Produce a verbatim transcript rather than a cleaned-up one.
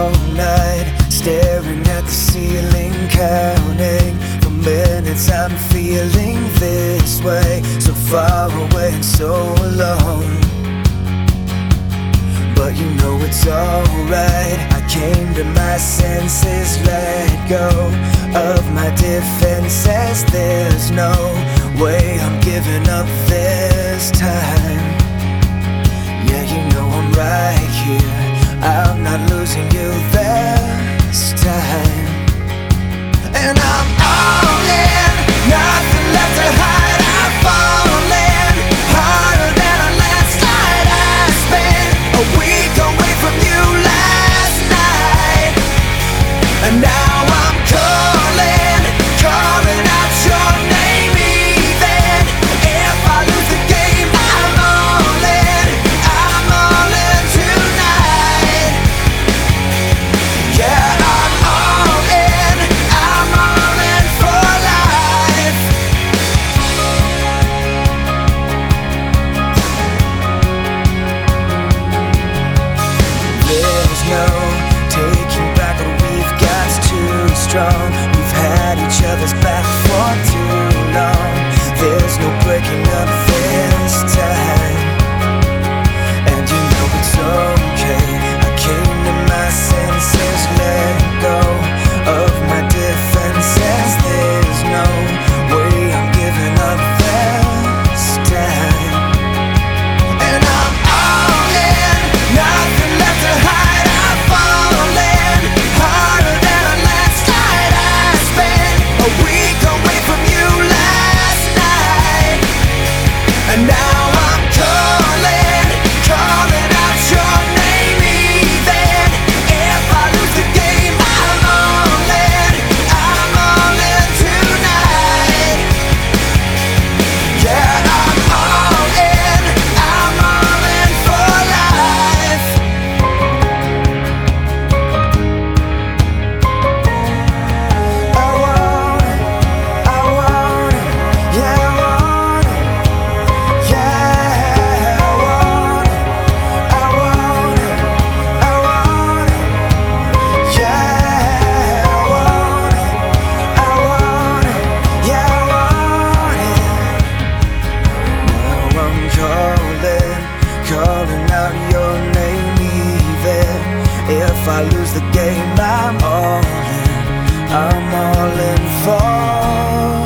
all night, staring at the ceiling, counting the minutes I'm feeling this way, so far away and so alone. But you know it's alright, I came to my senses, let go of my defenses. There's no way I'm giving up this time. Yeah, you know I'm right here, I'm not losing you this time. And I'm all in, nothing left to hide. I've fallen harder than a landslide. I spent a week away from you last night, and now I'm calling, calling out your name. Even if I lose the game, I'm all in, I'm all in tonight. Yeah, I'm all in, I'm all in for life. There's no taking back what we've got, it's too strong. We've had each other's back for too long. There's no breaking up this time, and you know it's okay. I came to my senses, let go of my defenses. There's no way I'm giving up this time. And I'm all in, nothing left to hide. I've fallen harder than a landslide. I spent a week away from you last night, and now I'm calling, calling out your name. Even if I lose the game, I'm all in, I'm all in tonight. Yeah, I'm all in, I'm all in for life. I want it, I want it, yeah, I want it, yeah, I want it, I want it, I want it, yeah, I want it, I want it, yeah, I want it. Now I'm calling, calling out your name. Even if I lose the game, I'm all in, I'm all in for